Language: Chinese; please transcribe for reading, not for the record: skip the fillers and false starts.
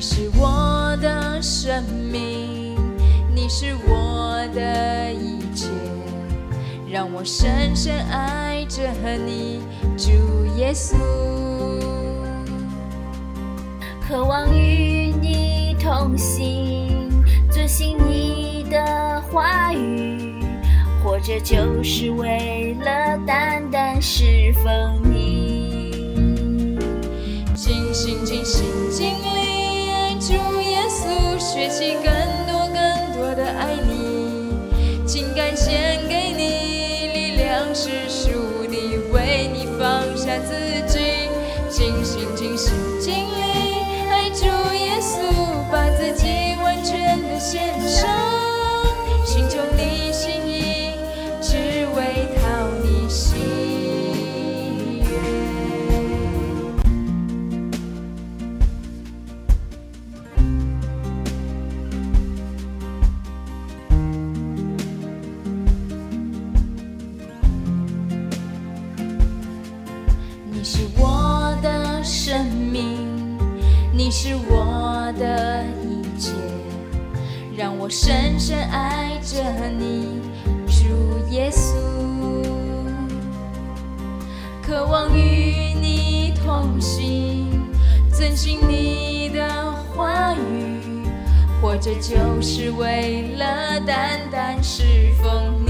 是我的生命，你是我的一切，让我深深爱着你，主耶稣。 渴望与你同行，遵行你的话语，活着就是为了单单侍奉你。 尽心尽心尽力爱主耶稣，学习更多的爱你，情感献给你，力量是属的，为你放下自己，尽心尽心尽力爱主耶稣，把自己完全的献上，寻求你心意，只为讨你喜悦。你是我的生命，你是我的一切，让我深深爱着你，主耶稣。渴望与你同行，遵行你的话语，活着就是为了单单侍奉你。